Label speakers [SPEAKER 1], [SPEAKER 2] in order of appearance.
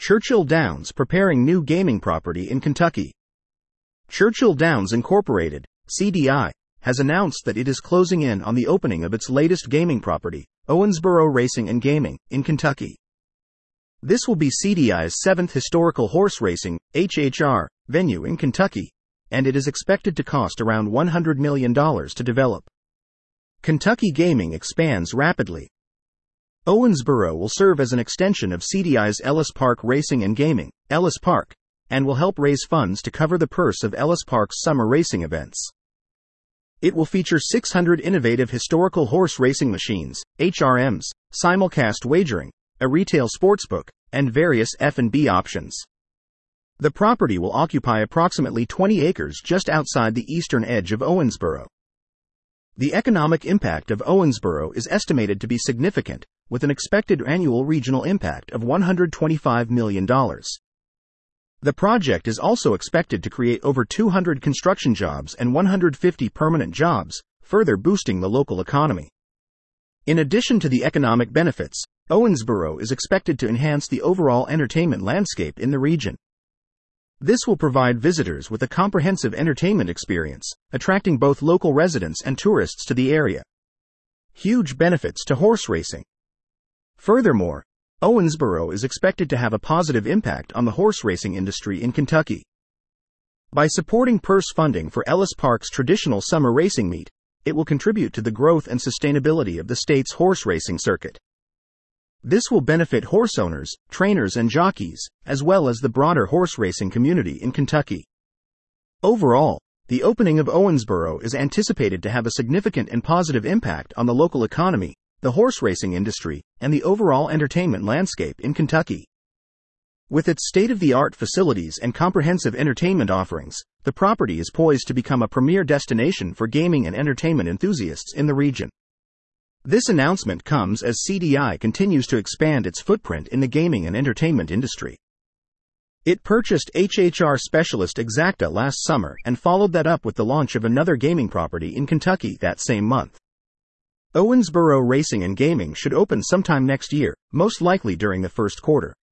[SPEAKER 1] Churchill Downs preparing new gaming property in Kentucky. Churchill Downs Incorporated, CDI, has announced that it is closing in on the opening of its latest gaming property, Owensboro Racing and Gaming, in Kentucky. This will be CDI's 7th historical horse racing, HHR, venue in Kentucky, and it is expected to cost around $100 million to develop. Kentucky gaming expands rapidly. Owensboro will serve as an extension of CDI's Ellis Park Racing and Gaming, Ellis Park, and will help raise funds to cover the purse of Ellis Park's summer racing events. It will feature 600 innovative historical horse racing machines, HRMs, simulcast wagering, a retail sportsbook, and various F&B options. The property will occupy approximately 20 acres just outside the eastern edge of Owensboro. The economic impact of Owensboro is estimated to be significant, with an expected annual regional impact of $125 million. The project is also expected to create over 200 construction jobs and 150 permanent jobs, further boosting the local economy. In addition to the economic benefits, Owensboro is expected to enhance the overall entertainment landscape in the region. This will provide visitors with a comprehensive entertainment experience, attracting both local residents and tourists to the area. Huge benefits to horse racing. Furthermore, Owensboro is expected to have a positive impact on the horse racing industry in Kentucky. By supporting purse funding for Ellis Park's traditional summer racing meet, it will contribute to the growth and sustainability of the state's horse racing circuit. This will benefit horse owners, trainers and jockeys, as well as the broader horse racing community in Kentucky. Overall, the opening of Owensboro is anticipated to have a significant and positive impact on the local economy, the horse racing industry, and the overall entertainment landscape in Kentucky. With its state-of-the-art facilities and comprehensive entertainment offerings, the property is poised to become a premier destination for gaming and entertainment enthusiasts in the region. This announcement comes as CDI continues to expand its footprint in the gaming and entertainment industry. It purchased HHR specialist Exacta last summer and followed that up with the launch of another gaming property in Kentucky that same month. Owensboro Racing and Gaming should open sometime next year, most likely during the first quarter.